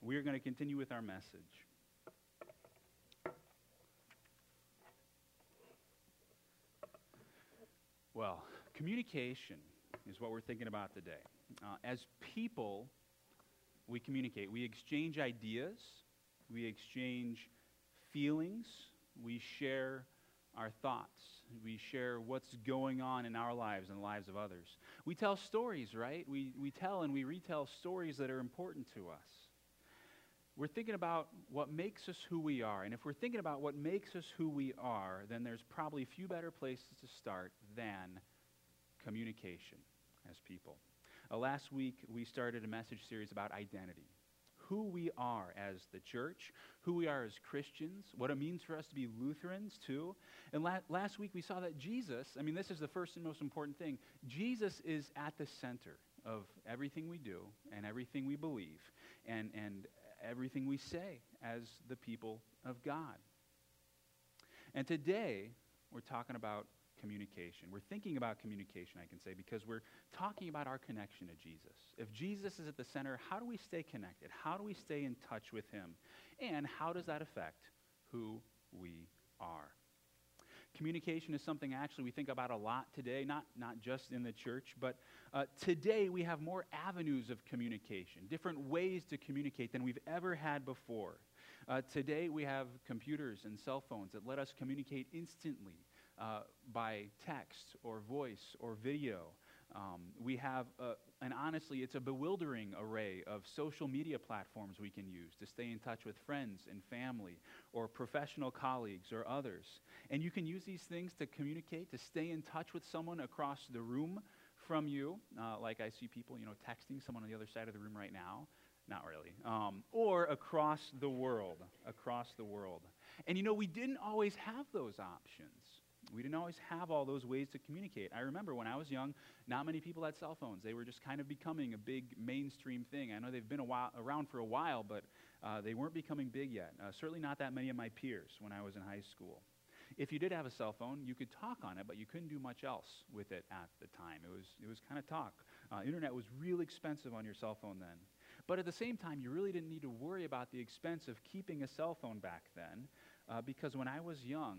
we are going to continue with our message. Well, communication is what we're thinking about today. As people, we communicate. We exchange ideas, we exchange feelings, we share our thoughts, we share what's going on in our lives and the lives of others. We tell stories, right? We tell and we retell stories that are important to us. We're thinking about what makes us who we are. And if we're thinking about what makes us who we are, then there's probably few better places to start than communication as people. Last week, we started a message series about identity. Who we are as the church, who we are as Christians, what it means for us to be Lutherans too. And last week we saw that Jesus, this is the first and most important thing, Jesus is at the center of everything we do and everything we believe and everything we say as the people of God. And today we're talking about communication. We're thinking about communication, I can say, because we're talking about our connection to Jesus. If Jesus is at the center, how do we stay connected? How do we stay in touch with him? And how does that affect who we are? Communication is something actually we think about a lot today, not just in the church, but today we have more avenues of communication, different ways to communicate than we've ever had before. Today we have computers and cell phones that let us communicate instantly. By text or voice or video. We have, and honestly, it's a bewildering array of social media platforms we can use to stay in touch with friends and family or professional colleagues or others. And you can use these things to communicate, to stay in touch with someone across the room from you, like I see people, texting someone on the other side of the room right now. Not really. Or across the world. And we didn't always have those options. We didn't always have all those ways to communicate. I remember when I was young, not many people had cell phones. They were just kind of becoming a big mainstream thing. I know they've been around for a while, but they weren't becoming big yet. Certainly not that many of my peers when I was in high school. If you did have a cell phone, you could talk on it, but you couldn't do much else with it at the time. It was kind of talk. Internet was real expensive on your cell phone then. But at the same time, you really didn't need to worry about the expense of keeping a cell phone back then, because when I was young,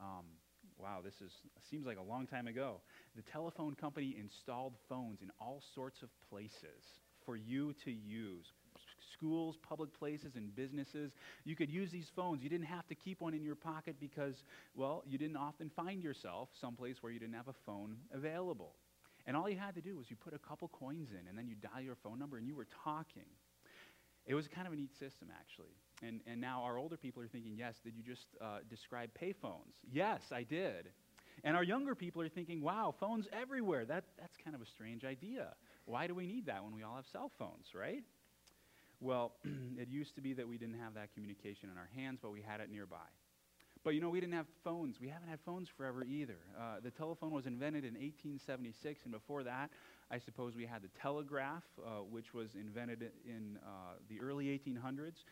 wow, seems like a long time ago. The telephone company installed phones in all sorts of places for you to use. Schools, public places, and businesses. You could use these phones. You didn't have to keep one in your pocket because, well, you didn't often find yourself someplace where you didn't have a phone available. And all you had to do was you put a couple coins in, and then you dial your phone number, and you were talking. It was kind of a neat system, actually. And now our older people are thinking, yes, did you just describe payphones? Yes, I did. And our younger people are thinking, wow, phones everywhere. That's kind of a strange idea. Why do we need that when we all have cell phones, right? Well, it used to be that we didn't have that communication in our hands, but we had it nearby. But we didn't have phones. We haven't had phones forever either. The telephone was invented in 1876, and before that, I suppose we had the telegraph, which was invented in the early 1800s.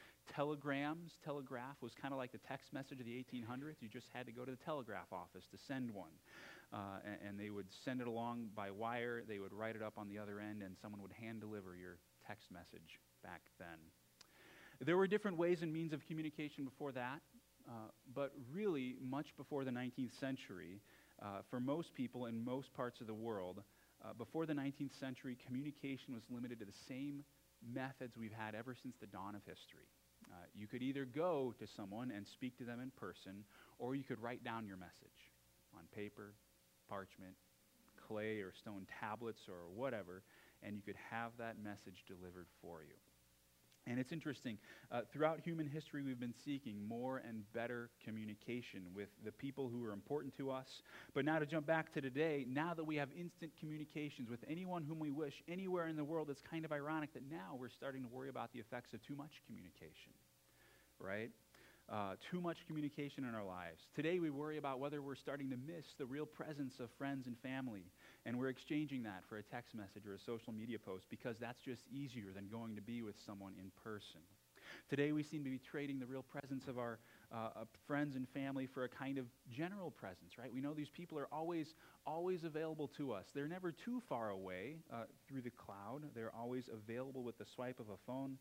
Telegraph was kind of like the text message of the 1800s. You just had to go to the telegraph office to send one. And they would send it along by wire. They would write it up on the other end, and someone would hand deliver your text message back then. There were different ways and means of communication before that. But really, much before the 19th century, for most people in most parts of the world, before the 19th century, communication was limited to the same methods we've had ever since the dawn of history. You could either go to someone and speak to them in person, or you could write down your message on paper, parchment, clay or stone tablets or whatever, and you could have that message delivered for you. And it's interesting, throughout human history, we've been seeking more and better communication with the people who are important to us. But now to jump back to today, now that we have instant communications with anyone whom we wish, anywhere in the world, it's kind of ironic that now we're starting to worry about the effects of too much communication, right? Too much communication in our lives. Today we worry about whether we're starting to miss the real presence of friends and family, and we're exchanging that for a text message or a social media post because that's just easier than going to be with someone in person. Today we seem to be trading the real presence of our friends and family for a kind of general presence, right? We know these people are always available to us. They're never too far away through the cloud. They're always available with the swipe of a phone.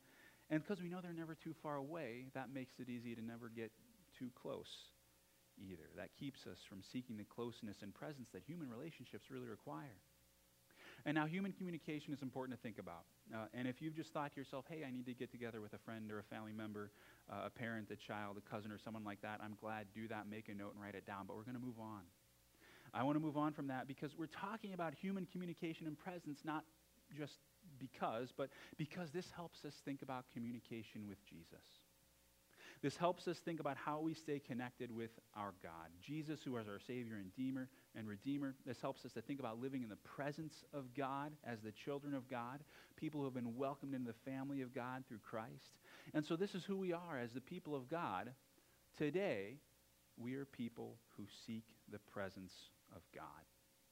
And because we know they're never too far away, that makes it easy to never get too close either. That keeps us from seeking the closeness and presence that human relationships really require. And now human communication is important to think about. And if you've just thought to yourself, hey, I need to get together with a friend or a family member, a parent, a child, a cousin, or someone like that, I'm glad. Do that, make a note, and write it down. But we're going to move on. I want to move on from that because we're talking about human communication and presence, not just but because this helps us think about communication with Jesus. This helps us think about how we stay connected with our God. Jesus, who is our Savior and Redeemer. This helps us to think about living in the presence of God as the children of God, people who have been welcomed into the family of God through Christ. And so this is who we are as the people of God. Today, we are people who seek the presence of God.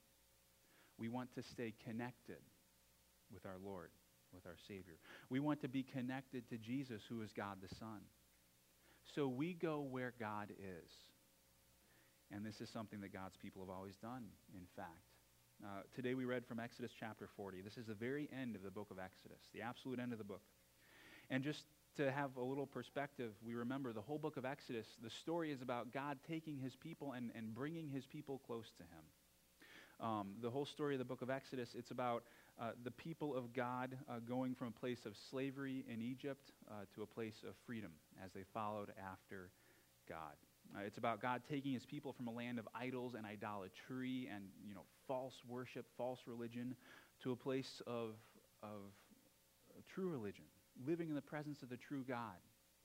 We want to stay connected with our Lord, with our Savior. We want to be connected to Jesus, who is God the Son. So we go where God is. And this is something that God's people have always done, in fact. Today we read from Exodus chapter 40. This is the very end of the book of Exodus, the absolute end of the book. And just to have a little perspective, we remember the whole book of Exodus, the story is about God taking his people and bringing his people close to him. The whole story of the book of Exodus, it's about the people of God going from a place of slavery in Egypt to a place of freedom as they followed after God. It's about God taking his people from a land of idols and idolatry and false worship, false religion, to a place of true religion, living in the presence of the true God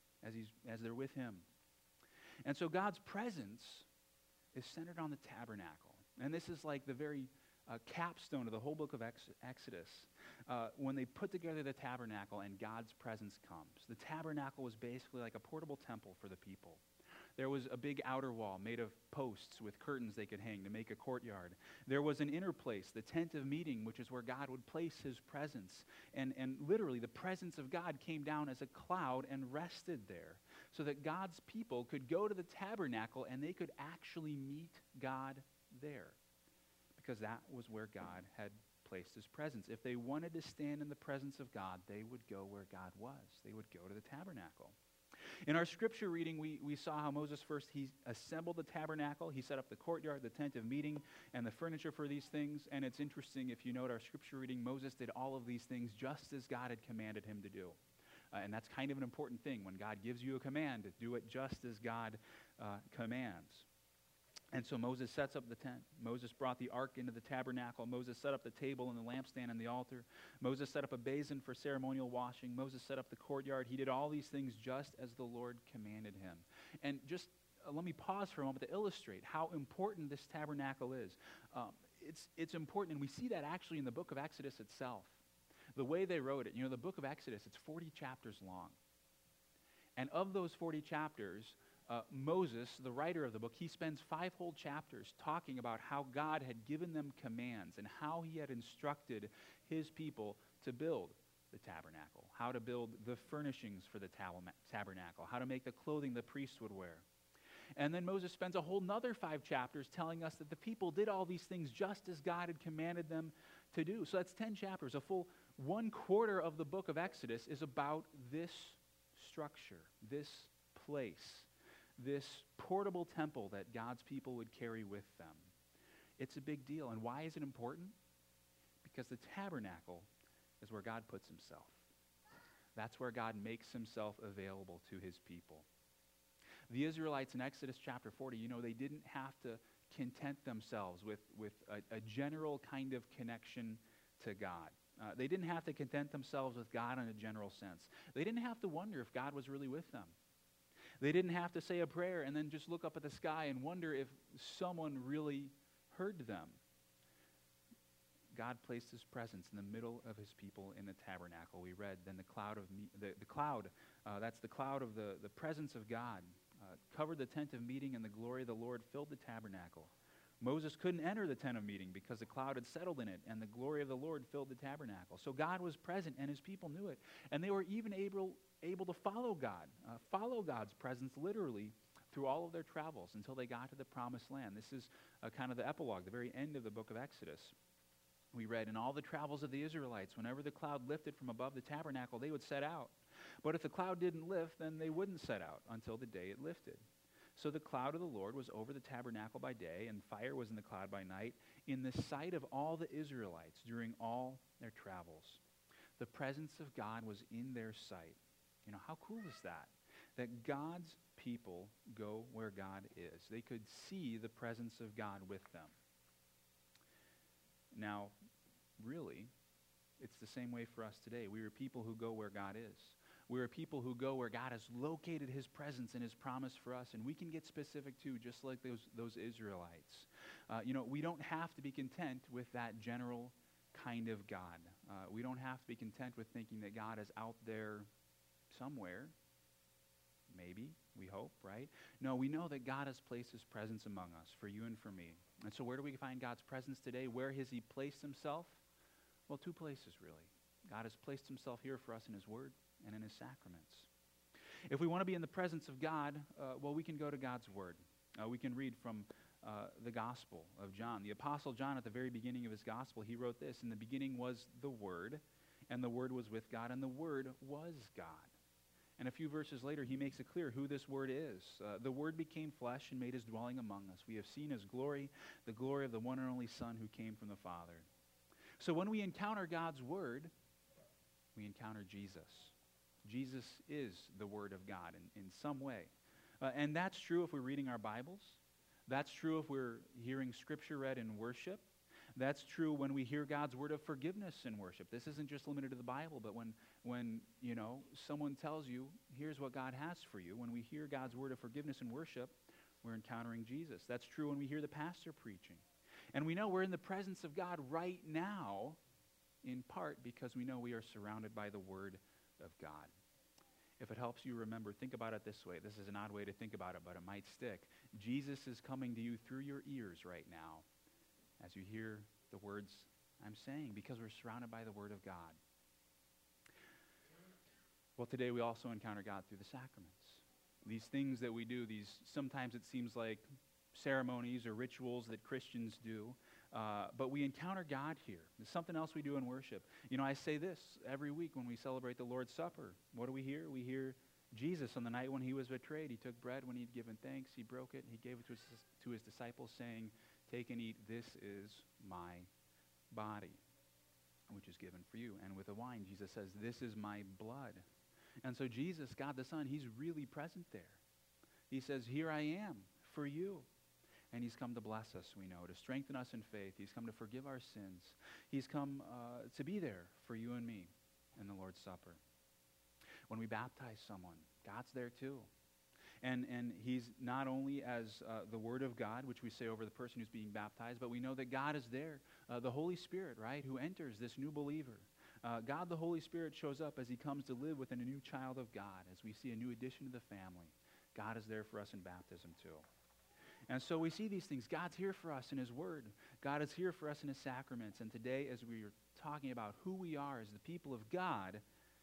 as they're with him. And so God's presence is centered on the tabernacle. And this is like the very capstone of the whole book of Exodus. When they put together the tabernacle and God's presence comes. The tabernacle was basically like a portable temple for the people. There was a big outer wall made of posts with curtains they could hang to make a courtyard. There was an inner place, the tent of meeting, which is where God would place his presence. And literally the presence of God came down as a cloud and rested there so that God's people could go to the tabernacle and they could actually meet God there, because that was where God had placed his presence. If they wanted to stand in the presence of God, they would go where God was. They would go to the tabernacle. In our scripture reading, we saw how Moses first, he assembled the tabernacle, he set up the courtyard, the tent of meeting, and the furniture for these things. And it's interesting, if you note our scripture reading, Moses did all of these things just as God had commanded him to do. And that's kind of an important thing. When God gives you a command, to do it just as God commands. And so Moses sets up the tent. Moses brought the ark into the tabernacle. Moses set up the table and the lampstand and the altar. Moses set up a basin for ceremonial washing. Moses set up the courtyard. He did all these things just as the Lord commanded him. And just let me pause for a moment to illustrate how important this tabernacle is. It's important, and we see that actually in the book of Exodus itself. The way they wrote it, the book of Exodus, it's 40 chapters long. And of those 40 chapters, Moses, the writer of the book, he spends 5 whole chapters talking about how God had given them commands and how he had instructed his people to build the tabernacle, how to build the furnishings for the tabernacle, how to make the clothing the priests would wear. And then Moses spends a whole nother 5 chapters telling us that the people did all these things just as God had commanded them to do. So that's 10 chapters. A full 1/4 of the book of Exodus is about this structure, this place, this portable temple that God's people would carry with them. It's a big deal. And why is it important? Because the tabernacle is where God puts himself. That's where God makes himself available to his people. The Israelites in Exodus chapter 40, they didn't have to content themselves with a general kind of connection to God. They didn't have to content themselves with God in a general sense. They didn't have to wonder if God was really with them. They didn't have to say a prayer and then just look up at the sky and wonder if someone really heard them. God placed his presence in the middle of his people in the tabernacle. We read, then the cloud, that's the cloud of the presence of God, covered the tent of meeting, and the glory of the Lord filled the tabernacle. Moses couldn't enter the tent of meeting because the cloud had settled in it, and the glory of the Lord filled the tabernacle. So God was present, and his people knew it. And they were even able to follow God, follow God's presence literally through all of their travels until they got to the promised land. This is kind of the epilogue, the very end of the book of Exodus. We read, in all the travels of the Israelites, whenever the cloud lifted from above the tabernacle, they would set out. But if the cloud didn't lift, then they wouldn't set out until the day it lifted. So the cloud of the Lord was over the tabernacle by day, and fire was in the cloud by night, in the sight of all the Israelites during all their travels. The presence of God was in their sight. You know, how cool is that? That God's people go where God is. They could see the presence of God with them. Now, really, it's the same way for us today. We are people who go where God is. We are people who go where God has located his presence and his promise for us, and we can get specific too, just like those Israelites. We don't have to be content with that general kind of God. We don't have to be content with thinking that God is out there somewhere. Maybe, we hope, right? No, we know that God has placed his presence among us, for you and for me. And so where do we find God's presence today? Where has he placed himself? Well, two places, really. God has placed himself here for us in his word and in his sacraments. If we want to be in the presence of God, we can go to God's word. We can read from the Gospel of John. The Apostle John, at the very beginning of his Gospel, he wrote this: "In the beginning was the Word, and the Word was with God, and the Word was God." And a few verses later, he makes it clear who this Word is. The Word became flesh and made his dwelling among us. We have seen his glory, the glory of the one and only Son who came from the Father. So when we encounter God's Word, we encounter Jesus. Jesus is the Word of God in some way. And that's true if we're reading our Bibles. That's true if we're hearing Scripture read in worship. That's true when we hear God's word of forgiveness in worship. This isn't just limited to the Bible, but when someone tells you, here's what God has for you, when we hear God's word of forgiveness in worship, we're encountering Jesus. That's true when we hear the pastor preaching. And we know we're in the presence of God right now, in part because we know we are surrounded by the word of God. If it helps you remember, think about it this way. This is an odd way to think about it, but it might stick. Jesus is coming to you through your ears right now as you hear the words I'm saying, because we're surrounded by the word of God. Well, today we also encounter God through the sacraments. These things that we do, sometimes it seems like ceremonies or rituals that Christians do, but we encounter God here. There's something else we do in worship. I say this every week when we celebrate the Lord's Supper. What do we hear? We hear Jesus on the night when he was betrayed. He took bread when he'd given thanks. He broke it, and he gave it to his disciples, saying, "Take and eat. This is my body, which is given for you." And with the wine, Jesus says, "This is my blood." And so Jesus, God the Son, he's really present there. He says, "Here I am for you." And he's come to bless us, we know, to strengthen us in faith. He's come to forgive our sins. He's come to be there for you and me in the Lord's Supper. When we baptize someone, God's there too. And he's not only as the Word of God, which we say over the person who's being baptized, but we know that God is there, the Holy Spirit, right, who enters this new believer. God the Holy Spirit shows up as he comes to live within a new child of God, as we see a new addition to the family. God is there for us in baptism too. And so we see these things. God's here for us in his word. God is here for us in his sacraments. And today, as we are talking about who we are as the people of God,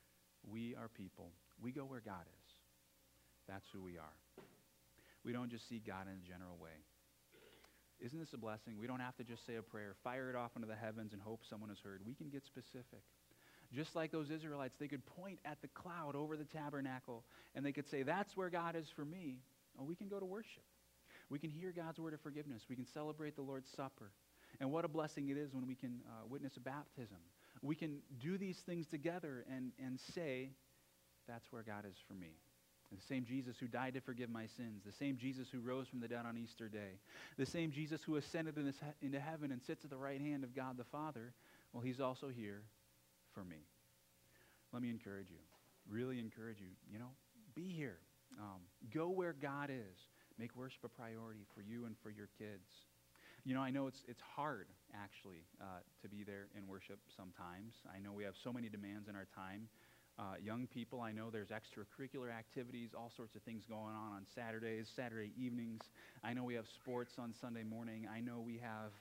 we are people. We go where God is. That's who we are. We don't just see God in a general way. Isn't this a blessing? We don't have to just say a prayer, fire it off into the heavens, and hope someone is heard. We can get specific. Just like those Israelites, they could point at the cloud over the tabernacle, and they could say, "That's where God is for me." Oh, we can go to worship. We can hear God's word of forgiveness. We can celebrate the Lord's Supper. And what a blessing it is when we can witness a baptism. We can do these things together and say, "That's where God is for me." The same Jesus who died to forgive my sins, the same Jesus who rose from the dead on Easter Day, the same Jesus who ascended into heaven and sits at the right hand of God the Father, well, he's also here for me. Let me encourage you, really encourage you, be here. Go where God is. Make worship a priority for you and for your kids. I know it's hard, actually, to be there in worship sometimes. I know we have so many demands in our time. Young people, I know there's extracurricular activities, all sorts of things going on Saturdays, Saturday evenings. I know we have sports on Sunday morning. I know we have,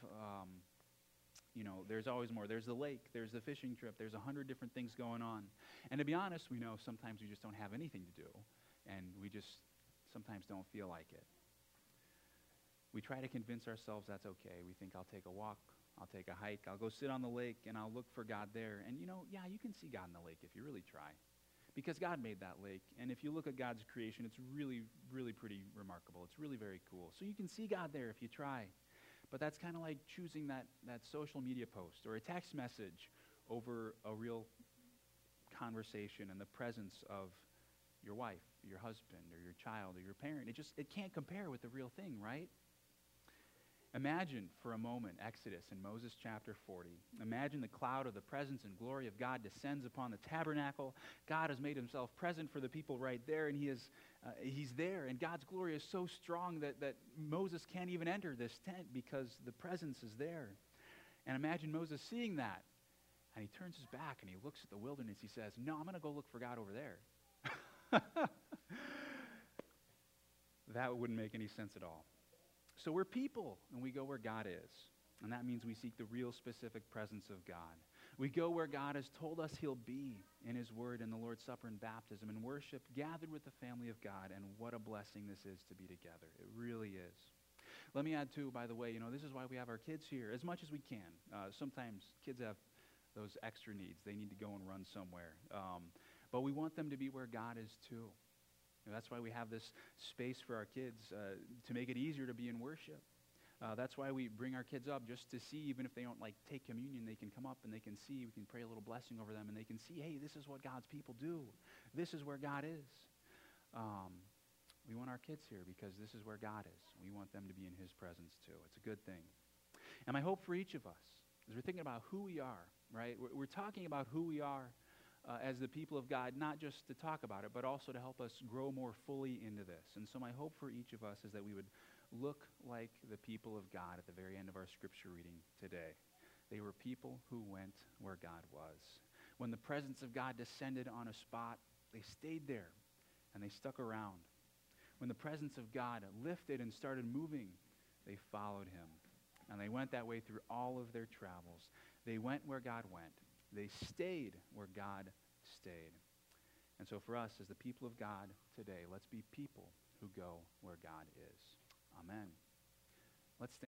there's always more. There's the lake, there's the fishing trip, there's 100 different things going on. And to be honest, we know sometimes we just don't have anything to do, and we just sometimes don't feel like it. We try to convince ourselves that's okay. We think, I'll take a walk, I'll take a hike, I'll go sit on the lake, and I'll look for God there. And you can see God in the lake if you really try. because God made that lake. And if you look at God's creation, it's really, really pretty remarkable. It's really very cool. So you can see God there if you try. But that's kind of like choosing that social media post or a text message over a real conversation in the presence of your wife, your husband, or your child, or your parent. It can't compare with the real thing, right? Imagine for a moment Exodus in Moses chapter 40. Imagine the cloud of the presence and glory of God descends upon the tabernacle. God has made himself present for the people right there, and he's there. And God's glory is so strong that Moses can't even enter this tent because the presence is there. And imagine Moses seeing that. And he turns his back and he looks at the wilderness. He says, no, I'm going to go look for God over there. That wouldn't make any sense at all. So we're people, and we go where God is. And that means we seek the real specific presence of God. We go where God has told us he'll be in his word in the Lord's Supper and baptism and worship, gathered with the family of God. And what a blessing this is to be together. It really is. Let me add, too, by the way, this is why we have our kids here as much as we can. Sometimes kids have those extra needs. They need to go and run somewhere. But we want them to be where God is, too. That's why we have this space for our kids to make it easier to be in worship. That's why we bring our kids up just to see, even if they don't take communion, they can come up and they can see. We can pray a little blessing over them, and they can see, hey, this is what God's people do. This is where God is. We want our kids here because this is where God is. We want them to be in his presence too. It's a good thing. And my hope for each of us is we're thinking about who we are, right? We're talking about who we are as the people of God, not just to talk about it, but also to help us grow more fully into this. And so my hope for each of us is that we would look like the people of God at the very end of our scripture reading today. They were people who went where God was. When the presence of God descended on a spot, they stayed there and they stuck around. When the presence of God lifted and started moving, they followed him. And they went that way through all of their travels. They went where God went. They stayed where God stayed. And so for us, as the people of God today, let's be people who go where God is. Amen. Let's stand.